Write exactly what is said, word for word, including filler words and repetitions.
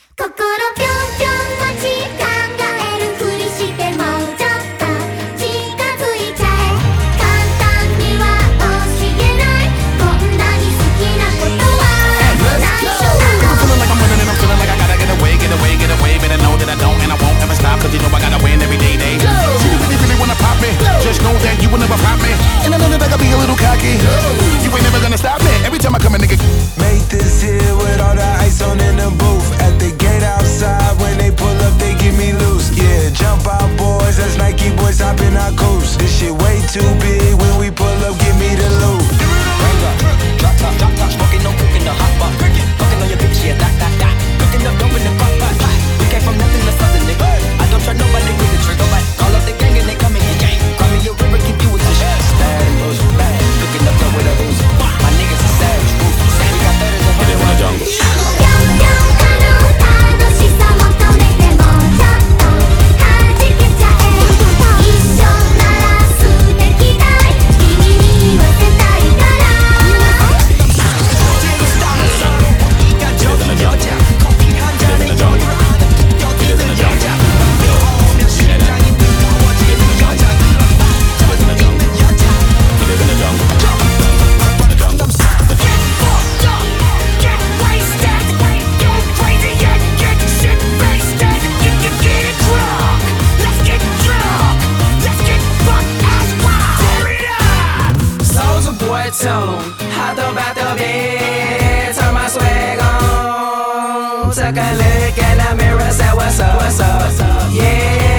心ぴょんぴょん待ち考えるふりしてもうちょっと近づいちゃえ簡単には教えないこんなに好きなことは内緒なの I'm feeling like I'm winning and I'm feeling like I gotta get away, get away, get away. But I know that I don't and I won't ever stop. Cause you know I gotta win every day, day. See, you really, really wanna pop me. Just know that you will never pop me. And I know that I gotta be a little cocky. You ain't never gonna stop me. Every time I come a nigga Make this here with all the ice on in the booth. At the gate outside, when they pull up, they give me loose. Yeah, jump out, boys. That's Nike boys hopping our coast. This shit way too big. When we pull up, give me the loot. Rain up, drop top, drop top, smoking, no cooking, the hot pot. Fucking on your bitch, yeah, that, that, that. Cooking up dope in the crock pot. We came from nothing to something, nigga. I don't trust nobody with the trigger, but call up the gang and they come in your gang. Call me a river, give you a tissue. Bad and loose, bad. Cooking up dope with a loose. My niggas are savage, ruthless. We got thudders and hundred rounds. jungle. ぴょんぴょんあの楽しさ求めてもちょっと弾けちゃえ一緒なら素敵だい君に言わせたいから Tune, hot about the beat, turn my swag on. Took a look in the mirror, said what's up, what's up, yeah.